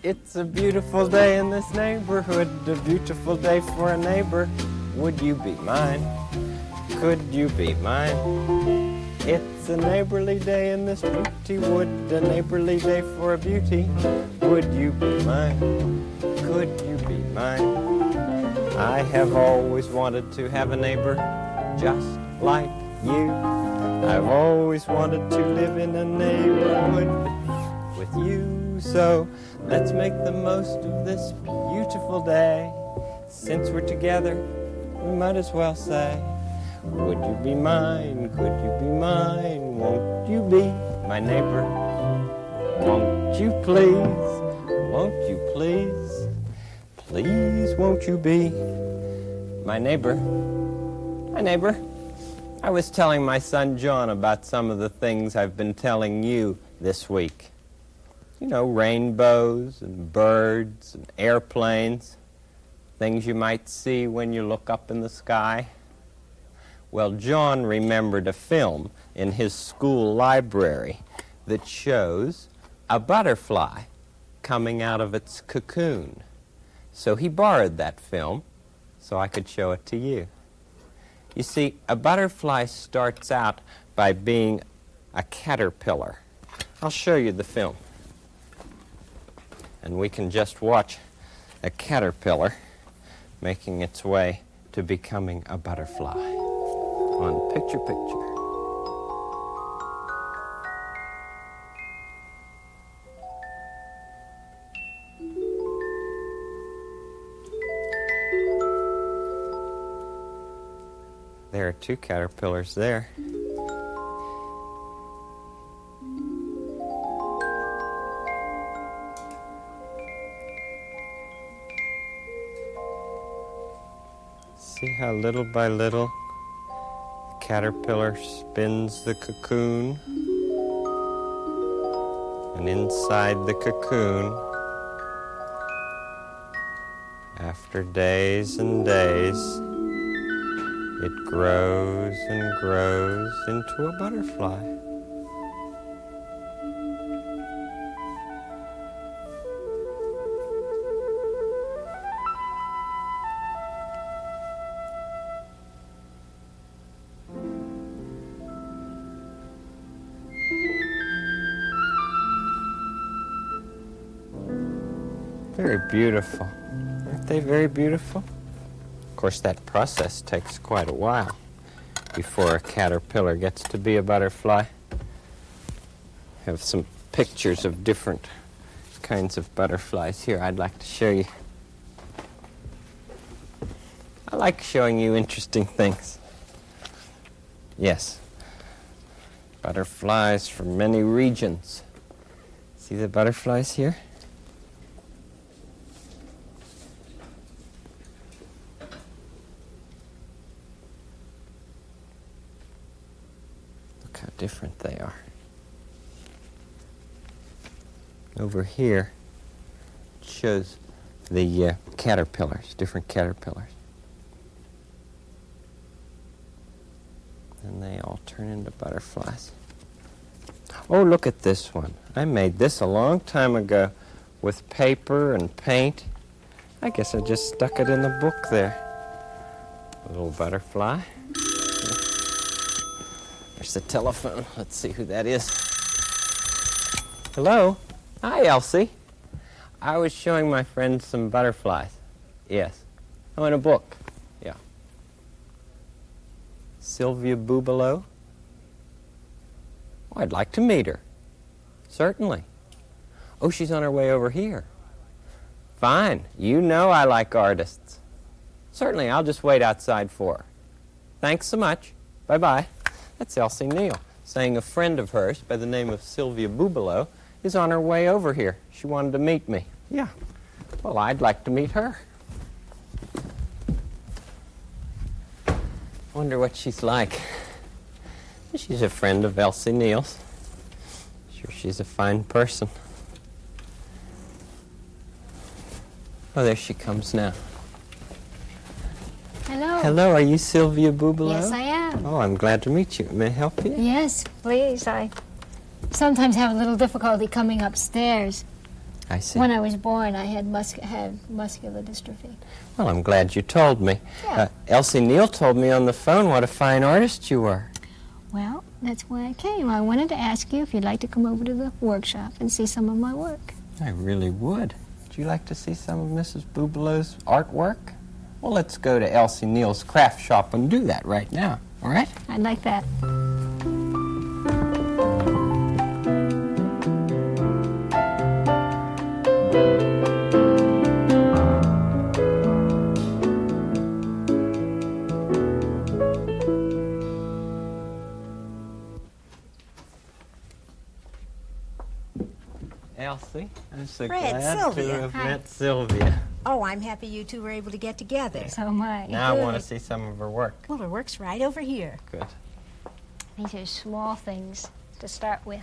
It's a beautiful day in this neighborhood, a beautiful day for a neighbor. Would you be mine? Could you be mine? It's a neighborly day in this beauty wood, a neighborly day for a beauty. Would you be mine? Could you be mine? I have always wanted to have a neighbor just like you. I've always wanted to live in a neighborhood with you. So let's make the most of this beautiful day. Since we're together, we might as well say, would you be mine? Could you be mine? Won't you be my neighbor? Won't you please? Won't you please? Please, won't you be my neighbor? My neighbor. I was telling my son John about some of the things I've been telling you this week. You know, rainbows and birds and airplanes, things you might see when you look up in the sky. Well, John remembered a film in his school library that shows a butterfly coming out of its cocoon. So he borrowed that film so I could show it to you. You see, a butterfly starts out by being a caterpillar. I'll show you the film. And we can just watch a caterpillar making its way to becoming a butterfly on Picture Picture. There are two caterpillars there. See how little by little the caterpillar spins the cocoon, and inside the cocoon, after days and days, it grows and grows into a butterfly. Very beautiful. Aren't they very beautiful? Of course, that process takes quite a while before a caterpillar gets to be a butterfly. I have some pictures of different kinds of butterflies here I'd like to show you. I like showing you interesting things. Yes, butterflies from many regions. See the butterflies here? How different they are. Over here it shows the caterpillars, different caterpillars. And they all turn into butterflies. Oh, look at this one. I made this a long time ago with paper and paint. I guess I just stuck it in the book there. A little butterfly. There's the telephone. Let's see who that is. Hello? Hi, Elsie. I was showing my friends some butterflies. Yes. Oh, in a book. Yeah. Sylvia Bubalo. Oh, I'd like to meet her. Certainly. Oh, she's on her way over here. Fine. You know I like artists. Certainly, I'll just wait outside for her. Thanks so much. Bye-bye. That's Elsie Neal, saying a friend of hers by the name of Sylvia Bubalo is on her way over here. She wanted to meet me. Yeah. Well, I'd like to meet her. Wonder what she's like. She's a friend of Elsie Neal's. Sure, she's a fine person. Oh, there she comes now. Hello. Hello, are you Sylvia Bubalo? Yes, I am. Oh, I'm glad to meet you. May I help you? Yes, please. I sometimes have a little difficulty coming upstairs. I see. When I was born, I had muscular dystrophy. Well, I'm glad you told me. Yeah. Elsie Neal told me on the phone what a fine artist you were. Well, that's why I came. I wanted to ask you if you'd like to come over to the workshop and see some of my work. I really would. Would you like to see some of Mrs. Bubalow's artwork? Well, let's go to Elsie Neal's craft shop and do that right now, all right? I'd like that. Elsie, I'm so Fred, glad Sylvia. to have Hi. met Sylvia. Oh, I'm happy you two were able to get together. So am I. Now I want to Good. see some of her work. Well, her work's right over here. Good. These are small things to start with.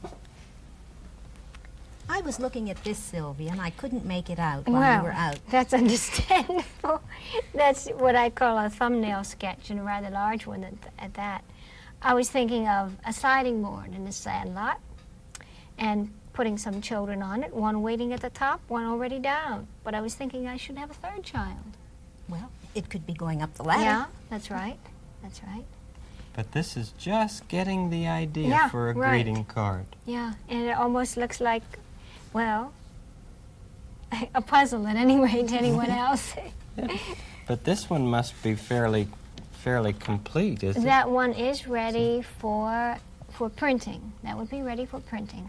I was looking at this, Sylvia, and I couldn't make it out while Well, you were out. that's understandable. That's what I call a thumbnail sketch, and a rather large one at that. I was thinking of a sliding board in a sandlot and putting some children on it, one waiting at the top, one already down. But I was thinking I should have a third child. Well, it could be going up the ladder. Yeah, that's right. That's right. But this is just getting the idea Yeah, for a right. greeting card. Yeah, and it almost looks like, well, a puzzle at any rate to anyone else. But this one must be fairly complete, isn't it? That one is ready for printing. That would be ready for printing.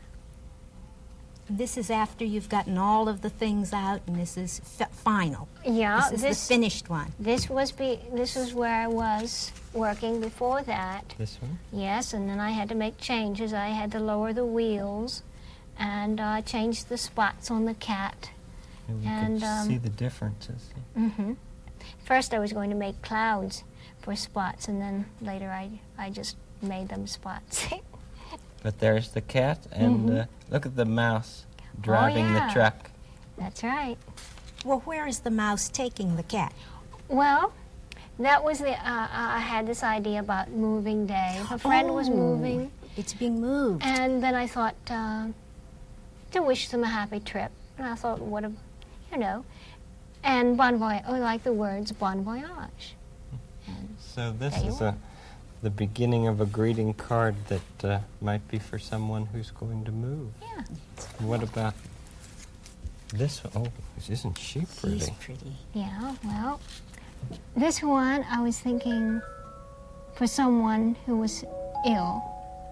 This is after you've gotten all of the things out, and this is final. Yeah, This is the finished one. This was where I was working before that. This one? Yes, and then I had to make changes. I had to lower the wheels and change the spots on the cat. And we And, could see the differences. Mm-hmm. First, I was going to make clouds for spots, and then later I just made them spots. But there's the cat, and look at the mouse driving yeah. the truck. That's right. Well, where is the mouse taking the cat? Well, that was I had this idea about moving Dave. A friend was moving, It's being moved. and then I thought to wish them a happy trip. And I thought, what a, and bon voyage, I like the words bon voyage. And So this There you is are. the beginning of a greeting card that might be for someone who's going to move. yeah, What about this one? Oh, isn't she pretty? She's pretty. yeah, well, this one I was thinking for someone who was ill,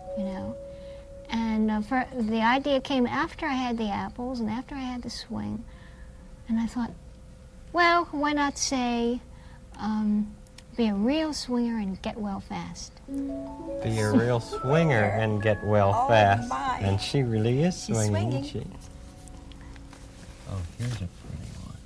And the idea came after I had the apples and after I had the swing. And I thought, well, why not say, be a real swinger and get well fast. Be a real swinger and get well Oh, fast. my. And she really is She's swinging, swinging. isn't she? Oh, here's a pretty one.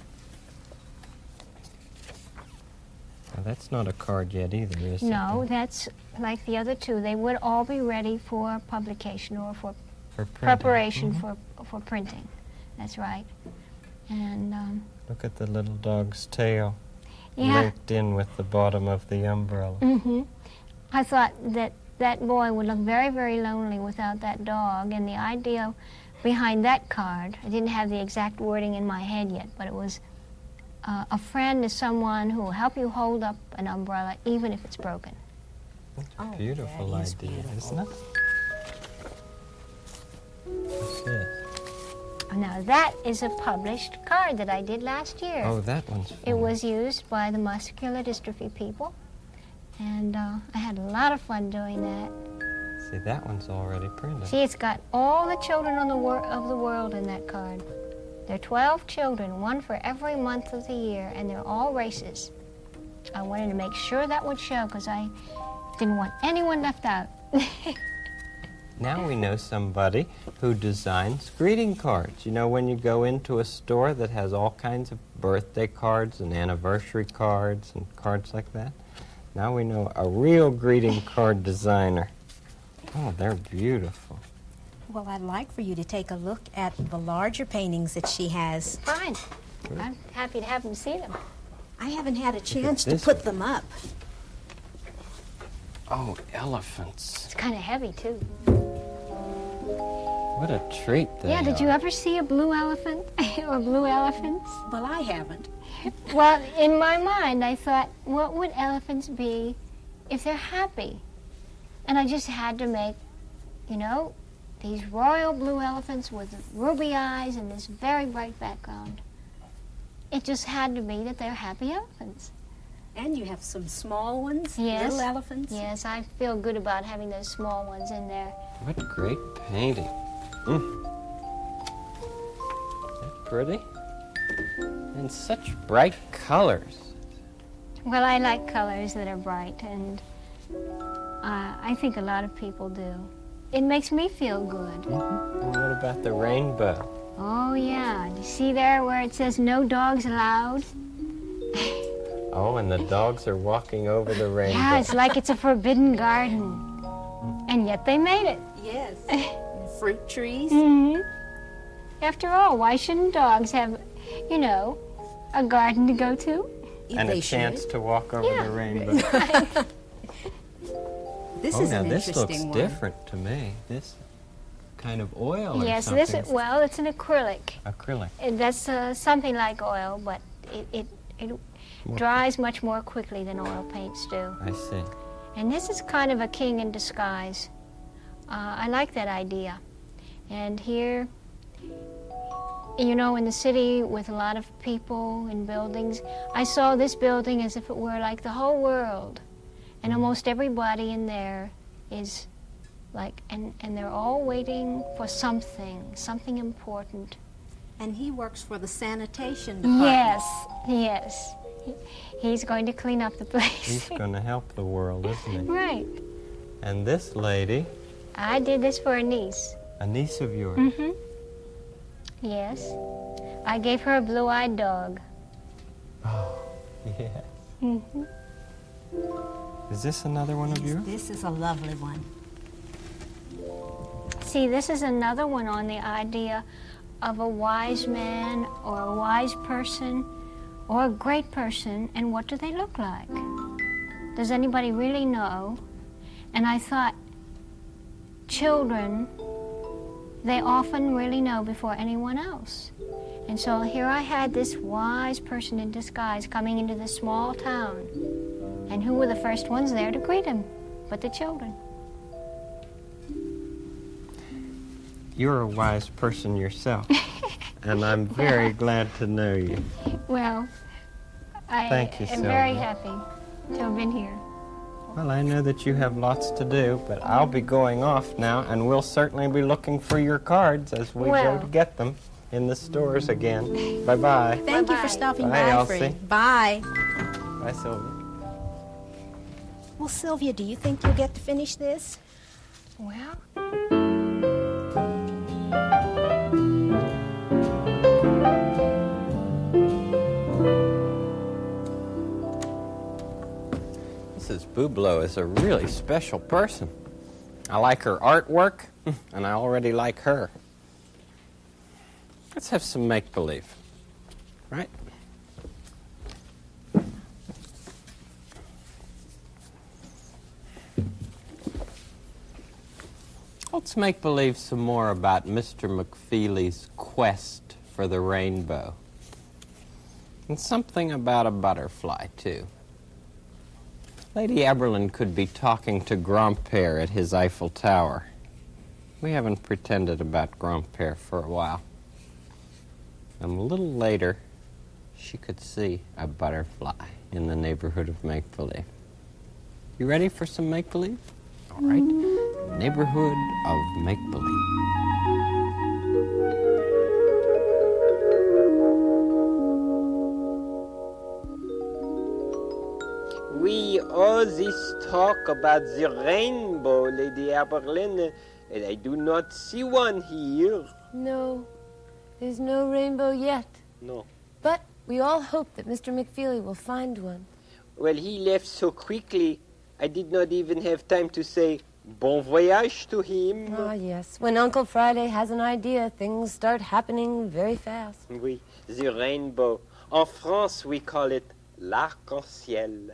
Now, that's not a card yet either, is it? No, that's like the other two. They would all be ready for publication or for For printing. preparation Mhm. for printing. That's right. And Look at the little dog's tail yeah, linked in with the bottom of the umbrella. I thought that boy would look very, very lonely without that dog. And the idea behind that card, I didn't have the exact wording in my head yet, but it was a friend is someone who will help you hold up an umbrella even if it's broken. That's a Oh, beautiful that is idea, beautiful. isn't it? What's this? Now that is a published card that I did last year. Oh, that one's It fun. was used by the muscular dystrophy people, and I had a lot of fun doing that. See, that one's already printed. See, it's got all the children of the world in that card. There are 12 children, one for every month of the year, and they're all races. I wanted to make sure that would show because I didn't want anyone left out. Now we know somebody who designs greeting cards. You know, when you go into a store that has all kinds of birthday cards and anniversary cards and cards like that, now we know a real greeting card designer. Oh, they're beautiful. Well, I'd like for you to take a look at the larger paintings that she has. Fine. I'm happy to have them see them. I haven't had a chance to this put one. them up. Oh, elephants. It's kind of heavy, too. What a treat they Yeah, did you are. ever see a blue elephant or blue elephants? Well, I haven't. Well, in my mind, I thought, what would elephants be if they're happy? And I just had to make, you know, these royal blue elephants with ruby eyes and this very bright background. It just had to be that they're happy elephants. And you have some small ones, Yes. little elephants. Yes, I feel good about having those small ones in there. What great painting. Isn't that pretty? And such bright colors. Well, I like colors that are bright, and I think a lot of people do. It makes me feel good. And what about the rainbow? Oh, yeah. Do you see there where it says no dogs allowed? Oh, and the dogs are walking over the rainbow. Yeah, it's like it's a forbidden garden. And yet they made it. Yes. Fruit trees. Mm-hmm. After all, why shouldn't dogs have, you know, a garden to go to? And They a chance should. to walk over Yeah. the rainbow. This Oh, is now an this looks interesting one. different to me. This kind of oil or Yes, something. well, it's an acrylic. Acrylic. That's something like oil, but it dries much more quickly than oil paints do. I see. And this is kind of a king in disguise. I like that idea. And here, you know, in the city with a lot of people and buildings, I saw this building as if it were like the whole world. And almost everybody in there is like, and they're all waiting for something important. And he works for the sanitation department. Yes, yes. He's going to clean up the place. He's going to help the world, isn't he? Right. And this lady, I did this for a niece. a niece of yours. Mm-hmm. Yes. I gave her a blue-eyed dog. Oh, yes. Mm-hmm. Is this another one of yours? This is a lovely one. See, this is another one on the idea of a wise man or a wise person or a great person, and what do they look like? Does anybody really know? And I thought, children, they often really know before anyone else. And so here I had this wise person in disguise coming into this small town. And who were the first ones there to greet him but the children? You're a wise person yourself, and I'm very glad to know you. Well, I Thank you, am very Sylvia. happy to have been here. Well, I know that you have lots to do, but I'll be going off now, and we'll certainly be looking for your cards as we Well. go to get them in the stores again. Bye-bye. Thank you Bye-bye. for stopping Bye, by, Elsie. Fred. Bye. Bye, Sylvia. Well, Sylvia, do you think you'll get to finish this? Well, Mrs. Bublo is a really special person. I like her artwork, and I already like her. Let's have some make-believe, right? Let's make believe some more about Mr. McFeely's quest for the rainbow. And something about a butterfly, too. Lady Eberlin could be talking to Grand-Père at his Eiffel Tower. We haven't pretended about Grand-Père for a while. And a little later, she could see a butterfly in the neighborhood of make-believe. You ready for some make-believe? All right. Neighborhood of make-believe. We all this talk about the rainbow, Lady Eberlin, and I do not see one here. No, there's no rainbow yet. No. But we all hope that Mr. McFeely will find one. Well, he left so quickly, I did not even have time to say bon voyage to him. Ah, yes. When Uncle Friday has an idea, things start happening very fast. Oui, the rainbow. En France, we call it l'arc-en-ciel.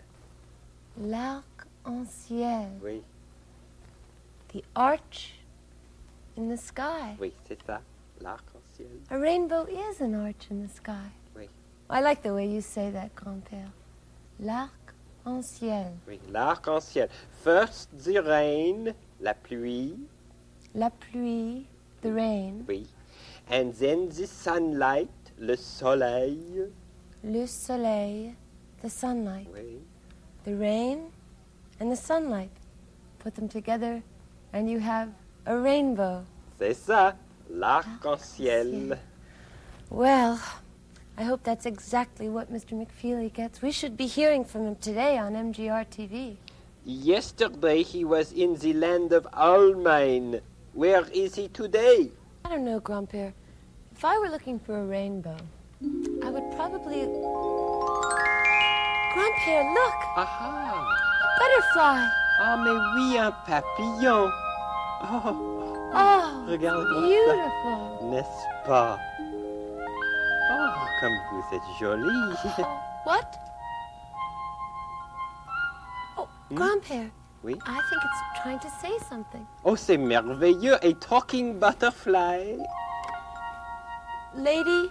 L'arc-en-ciel. Oui. The arch in the sky. Oui, c'est ça. L'arc-en-ciel. A rainbow is an arch in the sky. Oui. I like the way you say that, grand-père. L'arc-en-ciel. Oui, l'arc-en-ciel. First the rain, la pluie. La pluie, the rain. Oui. And then the sunlight, le soleil. Le soleil, the sunlight. Oui. The rain and the sunlight. Put them together and you have a rainbow. C'est ça, l'arc-en-ciel. Well, I hope that's exactly what Mr. McFeely gets. We should be hearing from him today on MGR TV. Yesterday he was in the land of Almain. Where is he today? I don't know, grand-père. If I were looking for a rainbow, I would probably... Grand-père, look! Ah A butterfly! ah, mais oui, un papillon. Oh, Oh, regarde-moi beautiful! ça, n'est-ce pas? Oh, comme vous êtes jolie. What? Oh, grand-père. Oui. I think it's trying to say something. Oh, c'est merveilleux, a talking butterfly. Lady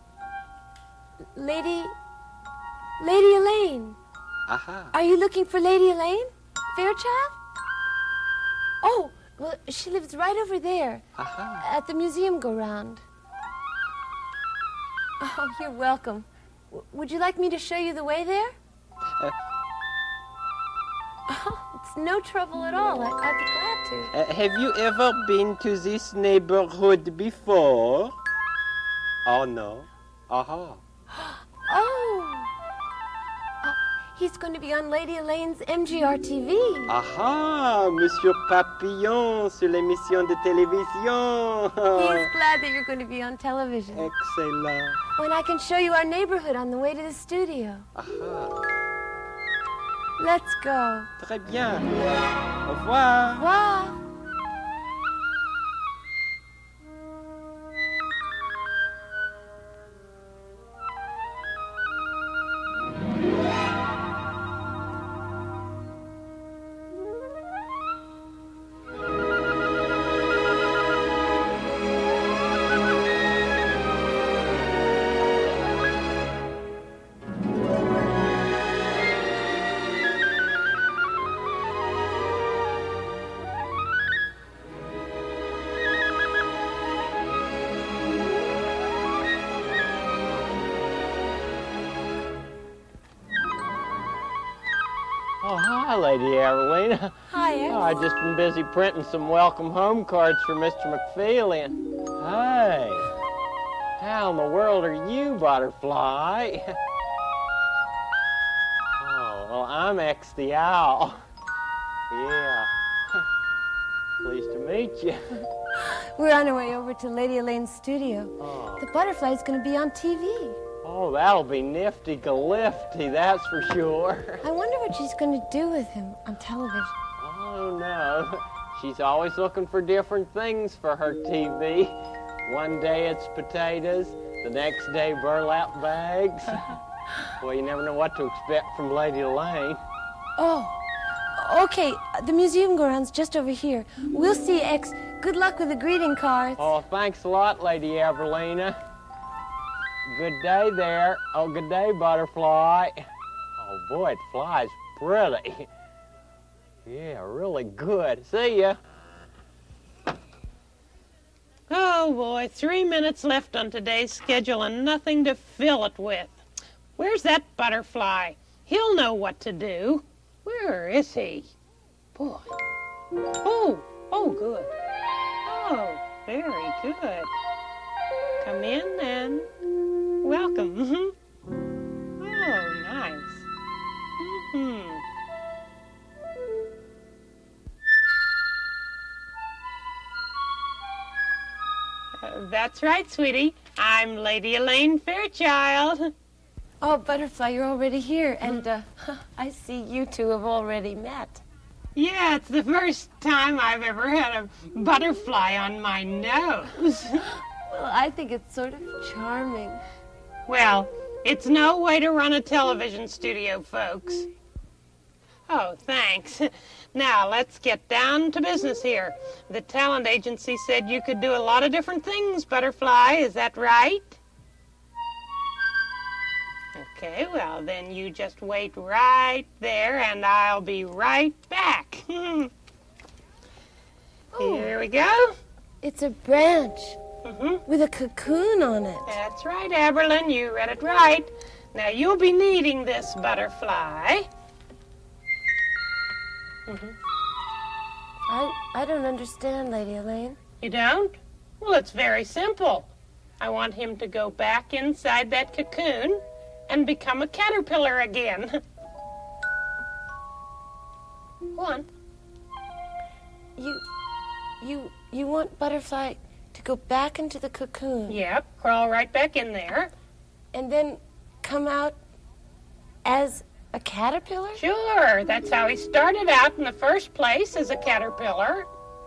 Elaine. Ah Are you looking for Lady Elaine, Fairchild? Oh, well, she lives right over there ah. at the museum go-round. Oh, you're welcome. Would you like me to show you the way there? Oh, it's no trouble at all. I'd be glad to. Have you ever been to this neighborhood before? Oh, no. Aha. Oh, he's going to be on Lady Elaine's MGR TV. Aha, Monsieur Papillon sur l'émission de télévision. He's glad that you're going to be on television. Excellent. When I can show you our neighborhood on the way to the studio. Aha, Let's go. très bien. Au revoir. Wow. Oh, hi, Lady Evelina. Hi, X. Oh, I've just been busy printing some welcome home cards for Mr. McFeely. Hey, how in the world are you, Butterfly? Oh, well, I'm X the Owl. Yeah. Pleased to meet you. We're on our way over to Lady Elaine's studio. Oh. The butterfly's going to be on TV. Oh, that'll be nifty-galifty, that's for sure. I wonder what she's going to do with him on television. Oh, no. She's always looking for different things for her TV. One day it's potatoes, the next day burlap bags. Well, you never know what to expect from Lady Elaine. Oh, okay. The museum go-round's just over here. We'll see, X. Good luck with the greeting cards. Oh, thanks a lot, Lady Evelina. Good day there. Oh, good day, Butterfly. Oh, boy, it flies pretty. Yeah, really good. See ya. Oh, boy, 3 minutes left on today's schedule and nothing to fill it with. Where's that butterfly? He'll know what to do. Where is he? Boy. Oh, good. Oh, very good. Come in and welcome. Oh, nice. That's right, sweetie. I'm Lady Elaine Fairchild. Oh, Butterfly, you're already here. And I see you two have already met. Yeah, it's the first time I've ever had a butterfly on my nose. Well, I think it's sort of charming. Well, it's no way to run a television studio, folks. Oh, thanks. Now, let's get down to business here. The talent agency said you could do a lot of different things, Butterfly. Is that right? Okay, well, then you just wait right there, and I'll be right back. Here we go. It's a branch Mm-hmm. with a cocoon on it. That's right, Aberlin. You read it right. Now, you'll be needing this, Butterfly. I don't understand, Lady Elaine. You don't? Well, it's very simple. I want him to go back inside that cocoon and become a caterpillar again. Go on. You want Butterfly to go back into the cocoon Yep, crawl right back in there. and then come out as a caterpillar? Sure, that's how he started out in the first place, as a caterpillar.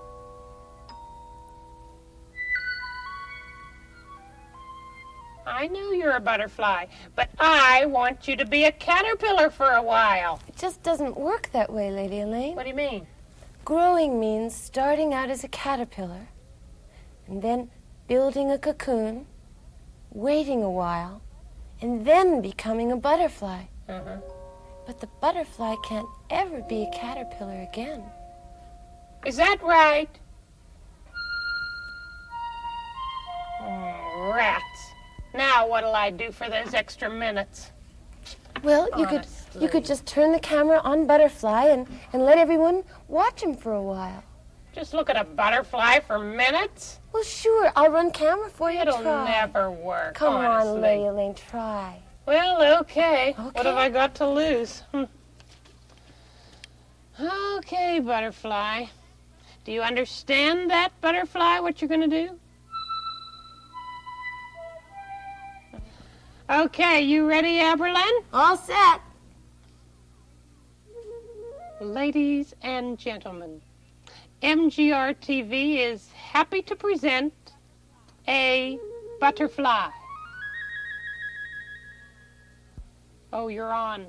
I know you're a butterfly, but I want you to be a caterpillar for a while. It just doesn't work that way, Lady Elaine. What do you mean? Growing means starting out as a caterpillar and then building a cocoon, waiting a while, and then becoming a butterfly. Uh-huh. But the butterfly can't ever be a caterpillar again. Is that right? Oh, rats. Now what'll I do for those extra minutes? Well, you could just turn the camera on Butterfly and let everyone watch him for a while. Just look at a butterfly for minutes? Well, sure, I'll run camera for you. It'll Try. never work, Come honestly. on, Lady Elaine, try. Well, okay. What Okay. have I got to lose? Okay, Butterfly. Do you understand that, Butterfly, what you're going to do? Okay, you ready, Aberlin? All set. Ladies and gentlemen, MGR TV is happy to present a butterfly. Oh, you're on.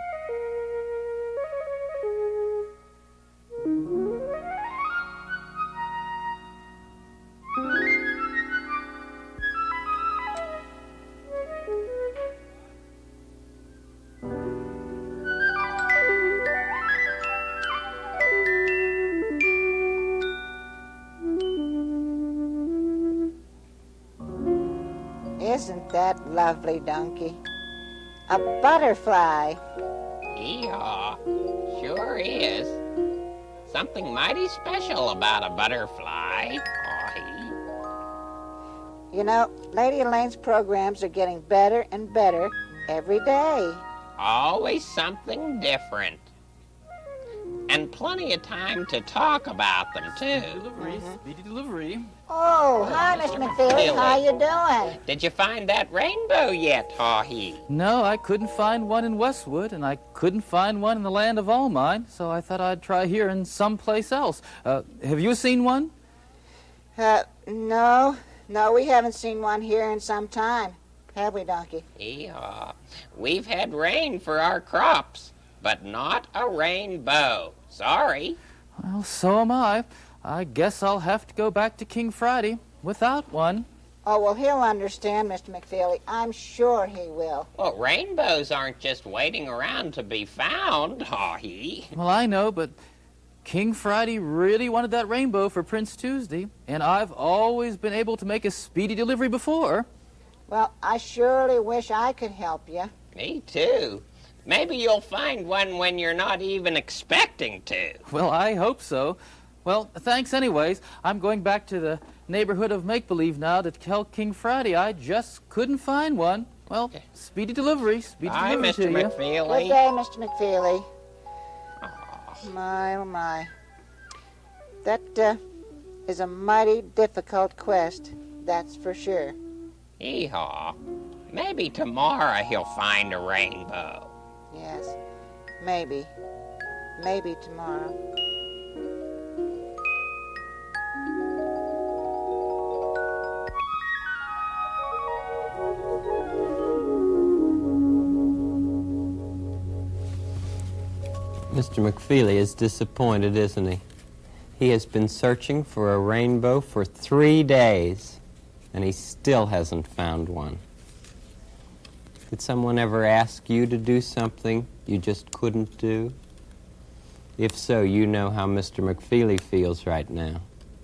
Isn't that lovely, Donkey? A butterfly. Yeehaw, sure is. Something mighty special about a butterfly. Aw-hee. You know, Lady Elaine's programs are getting better and better every day. Always something different. And plenty of time to talk about them, too. Delivery, speedy delivery. Oh, hi, Mr. McFeely. How you doing? Did you find that rainbow yet, Haw-hee? No, I couldn't find one in Westwood, and I couldn't find one in the land of Almine, so I thought I'd try here and someplace else. Have you seen one? No, we haven't seen one here in some time. Have we, Donkey? Yeehaw. We've had rain for our crops, but not a rainbow. Sorry. Well, so am I. I guess I'll have to go back to King Friday without one. Oh, well, he'll understand, Mr. McFeely. I'm sure he will. Well, rainbows aren't just waiting around to be found, Haw-hee. Well, I know, but King Friday really wanted that rainbow for Prince Tuesday, and I've always been able to make a speedy delivery before. Well, I surely wish I could help you. Me too. Maybe you'll find one when you're not even expecting to. Well, I hope so. Well, thanks anyways. I'm going back to the neighborhood of Make-Believe now to tell King Friday I just couldn't find one. Well, speedy delivery, speedy Bye, delivery Mr. to you. McFeely. Good day, Mr. McFeely. My, oh my. That is a mighty difficult quest, that's for sure. Hee-haw. Maybe tomorrow he'll find a rainbow. Yes, maybe. Maybe tomorrow. Mr. McFeely is disappointed, isn't he? He has been searching for a rainbow for 3 days, and he still hasn't found one. Did someone ever ask you to do something you just couldn't do? If so, you know how Mr. McFeely feels right now.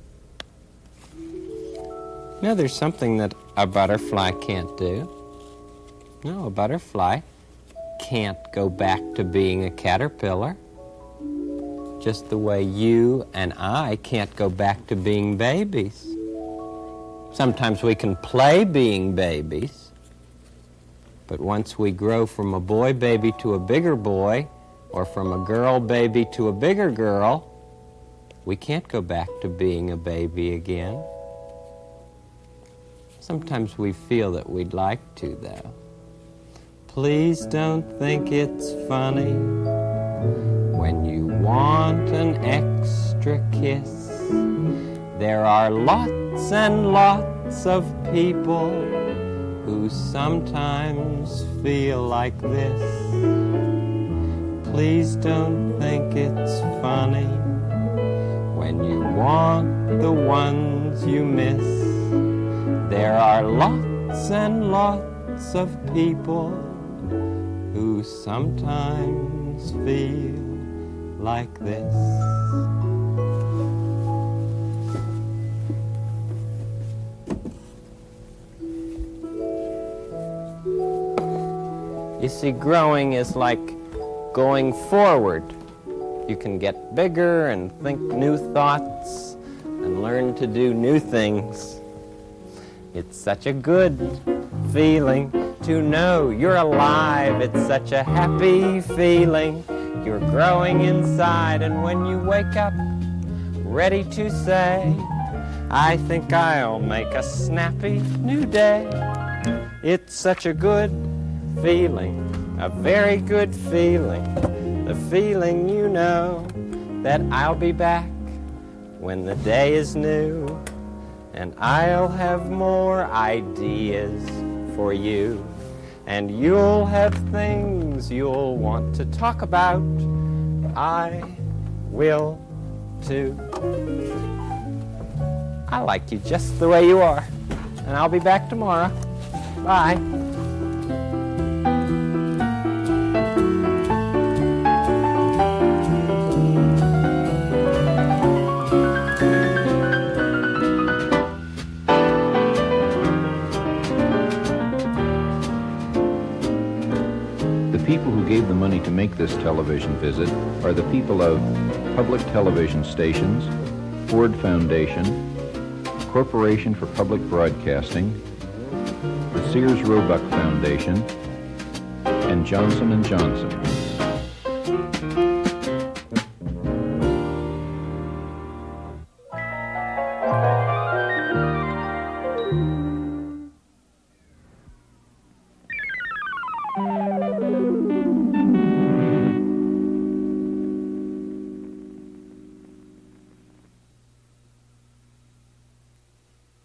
No, there's something that a butterfly can't do. No, a butterfly can't go back to being a caterpillar. Just the way you and I can't go back to being babies. Sometimes we can play being babies, but once we grow from a boy baby to a bigger boy, or from a girl baby to a bigger girl, we can't go back to being a baby again. Sometimes we feel that we'd like to, though. Please don't think it's funny when you want an extra kiss. There are lots and lots of people who sometimes feel like this. Please don't think it's funny when you want the ones you miss. There are lots and lots of people who sometimes feel like this. You see, growing is like going forward. You can get bigger and think new thoughts and learn to do new things. It's such a good feeling to know you're alive. It's such a happy feeling. You're growing inside, and when you wake up ready to say, I think I'll make a snappy new day. It's such a good feeling, a very good feeling, the feeling you know that I'll be back when the day is new, and I'll have more ideas for you, and you'll have things you'll want to talk about. I will too. I like you just the way you are, and I'll be back tomorrow. Bye. The people who gave the money to make this television visit are the people of Public Television Stations, Ford Foundation, Corporation for Public Broadcasting, the Sears Roebuck Foundation, and Johnson & Johnson.